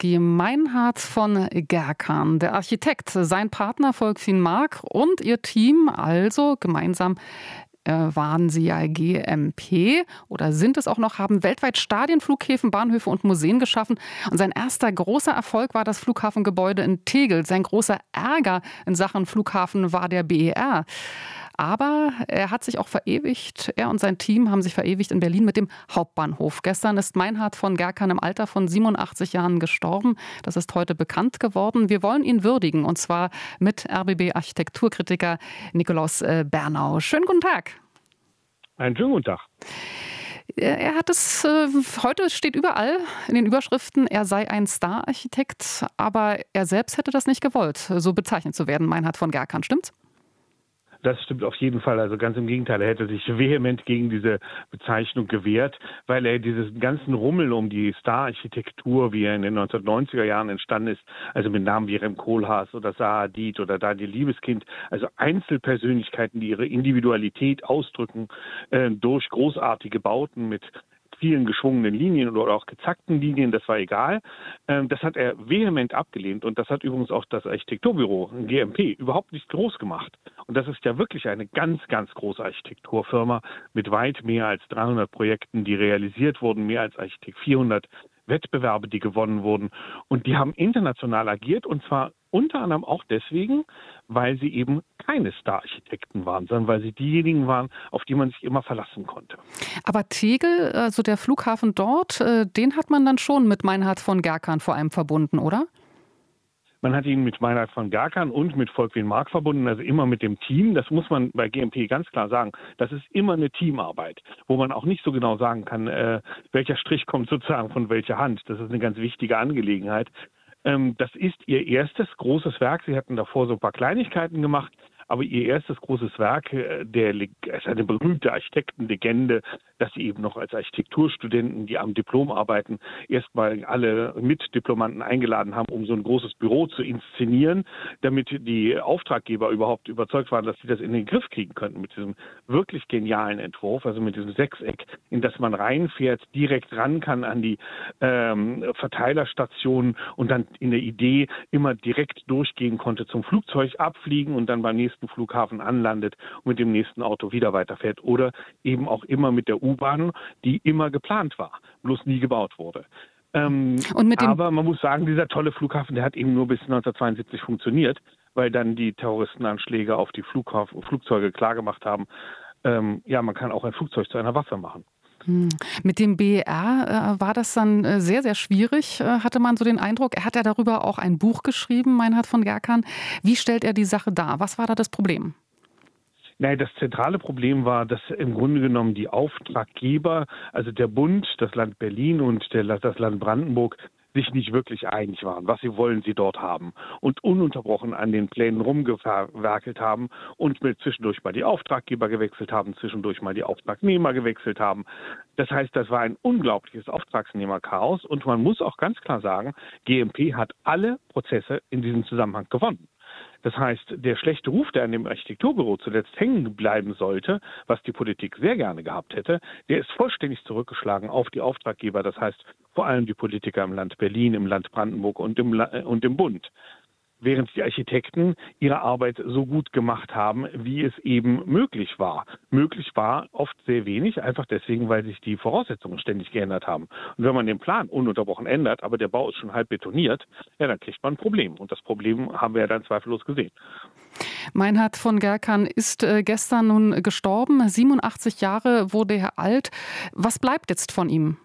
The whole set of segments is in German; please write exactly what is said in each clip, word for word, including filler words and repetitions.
Lewandowski, Meinhard von Gerkan, der Architekt, sein Partner Volkwin Mark und ihr Team, also gemeinsam äh, waren sie ja G M P oder sind es auch noch, haben weltweit Stadien, Flughäfen, Bahnhöfe und Museen geschaffen. Und sein erster großer Erfolg war das Flughafengebäude in Tegel. Sein großer Ärger in Sachen Flughafen war der B E R. Aber er hat sich auch verewigt, er und sein Team haben sich verewigt in Berlin mit dem Hauptbahnhof. Gestern ist Meinhard von Gerkan im Alter von siebenundachtzig Jahren gestorben. Das ist heute bekannt geworden. Wir wollen ihn würdigen, und zwar mit R B B-Architekturkritiker Nikolaus Bernau. Schönen guten Tag. Einen schönen guten Tag. Er hat es, äh, heute steht überall in den Überschriften, er sei ein Star-Architekt, aber er selbst hätte das nicht gewollt, so bezeichnet zu werden, Meinhard von Gerkan, stimmt's? Das stimmt auf jeden Fall. Also ganz im Gegenteil, er hätte sich vehement gegen diese Bezeichnung gewehrt, weil er diesen ganzen Rummel um die Star-Architektur, wie er in den neunzehnhundertneunziger Jahren entstanden ist, also mit Namen wie Rem Koolhaas oder Zaha Hadid oder Daniel Liebeskind, also Einzelpersönlichkeiten, die ihre Individualität ausdrücken äh, durch großartige Bauten mit vielen geschwungenen Linien oder auch gezackten Linien, das war egal. Das hat er vehement abgelehnt und das hat übrigens auch das Architekturbüro G M P überhaupt nicht groß gemacht. Und das ist ja wirklich eine ganz, ganz große Architekturfirma mit weit mehr als dreihundert Projekten, die realisiert wurden, mehr als vierhundert Wettbewerbe, die gewonnen wurden. Und die haben international agiert, und zwar unter anderem auch deswegen, weil sie eben keine Star-Architekten waren, sondern weil sie diejenigen waren, auf die man sich immer verlassen konnte. Aber Tegel, also der Flughafen dort, den hat man dann schon mit Meinhard von Gerkan vor allem verbunden, oder? Man hat ihn mit Meinhard von Gerkan und mit Volkwin Mark verbunden, also immer mit dem Team. Das muss man bei G M P ganz klar sagen. Das ist immer eine Teamarbeit, wo man auch nicht so genau sagen kann, äh, welcher Strich kommt sozusagen von welcher Hand. Das ist eine ganz wichtige Angelegenheit. Ähm, das ist ihr erstes großes Werk. Sie hatten davor so ein paar Kleinigkeiten gemacht. Aber ihr erstes großes Werk, der ist eine berühmte Architektenlegende, dass sie eben noch als Architekturstudenten, die am Diplom arbeiten, erstmal alle Mitdiplomanten eingeladen haben, um so ein großes Büro zu inszenieren, damit die Auftraggeber überhaupt überzeugt waren, dass sie das in den Griff kriegen könnten mit diesem wirklich genialen Entwurf, also mit diesem Sechseck, in das man reinfährt, direkt ran kann an die ähm, Verteilerstationen und dann in der Idee immer direkt durchgehen konnte zum Flugzeug abfliegen und dann beim nächsten Flughafen anlandet und mit dem nächsten Auto wieder weiterfährt. Oder eben auch immer mit der U-Bahn, die immer geplant war, bloß nie gebaut wurde. Ähm, und mit dem aber man muss sagen, dieser tolle Flughafen, der hat eben nur bis neunzehnhundertzweiundsiebzig funktioniert, weil dann die Terroristenanschläge auf die Flughafen, Flugzeuge klargemacht haben, ähm, ja, man kann auch ein Flugzeug zu einer Waffe machen. Mit dem B E R äh, war das dann äh, sehr, sehr schwierig, äh, hatte man so den Eindruck. Er hat ja darüber auch ein Buch geschrieben, Meinhard von Gerkan. Wie stellt er die Sache dar? Was war da das Problem? Nein, das zentrale Problem war, dass im Grunde genommen die Auftraggeber, also der Bund, das Land Berlin und der, das Land Brandenburg, sich nicht wirklich einig waren, was sie wollen sie dort haben und ununterbrochen an den Plänen rumgewerkelt haben und mit zwischendurch mal die Auftraggeber gewechselt haben, zwischendurch mal die Auftragnehmer gewechselt haben. Das heißt, das war ein unglaubliches Auftragsnehmerchaos und man muss auch ganz klar sagen, G M P hat alle Prozesse in diesem Zusammenhang gewonnen. Das heißt, der schlechte Ruf, der an dem Architekturbüro zuletzt hängen bleiben sollte, was die Politik sehr gerne gehabt hätte, der ist vollständig zurückgeschlagen auf die Auftraggeber, das heißt vor allem die Politiker im Land Berlin, im Land Brandenburg und im, La- und im Bund. Während die Architekten ihre Arbeit so gut gemacht haben, wie es eben möglich war. Möglich war oft sehr wenig, einfach deswegen, weil sich die Voraussetzungen ständig geändert haben. Und wenn man den Plan ununterbrochen ändert, aber der Bau ist schon halb betoniert, ja, dann kriegt man ein Problem. Und das Problem haben wir ja dann zweifellos gesehen. Meinhard von Gerkan ist äh, gestern nun gestorben. siebenundachtzig Jahre wurde er alt. Was bleibt jetzt von ihm?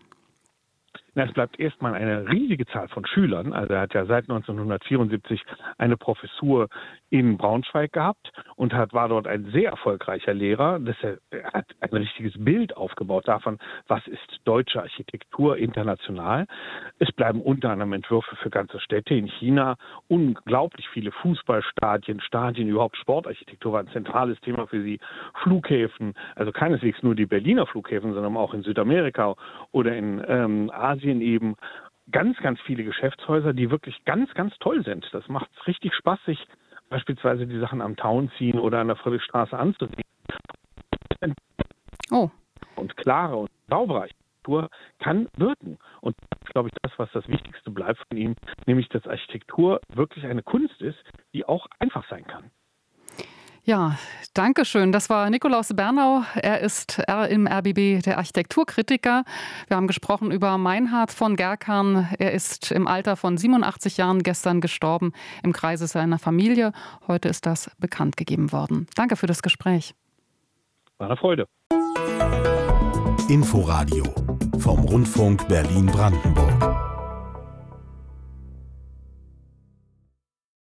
Es bleibt erstmal eine riesige Zahl von Schülern. Also er hat ja seit neunzehnhundertvierundsiebzig eine Professur in Braunschweig gehabt und hat, war dort ein sehr erfolgreicher Lehrer. Das, er hat ein richtiges Bild aufgebaut davon, was ist deutsche Architektur international. Es bleiben unter anderem Entwürfe für ganze Städte in China, unglaublich viele Fußballstadien, Stadien, überhaupt Sportarchitektur war ein zentrales Thema für sie. Flughäfen, also keineswegs nur die Berliner Flughäfen, sondern auch in Südamerika oder in ähm, Asien eben ganz, ganz viele Geschäftshäuser, die wirklich ganz, ganz toll sind. Das macht richtig Spaß, sich beispielsweise die Sachen am Tauenziehen oder an der Friedrichstraße anzusehen. Oh. Und klare und saubere Architektur kann wirken. Und glaube ich, das, was das Wichtigste bleibt von ihm, nämlich, dass Architektur wirklich eine Kunst ist, die auch einfach sein kann. Ja, danke schön. Das war Nikolaus Bernau. Er ist im R B B der Architekturkritiker. Wir haben gesprochen über Meinhard von Gerkan. Er ist im Alter von siebenundachtzig Jahren gestern gestorben im Kreise seiner Familie. Heute ist das bekannt gegeben worden. Danke für das Gespräch. War eine Freude. Inforadio vom Rundfunk Berlin-Brandenburg.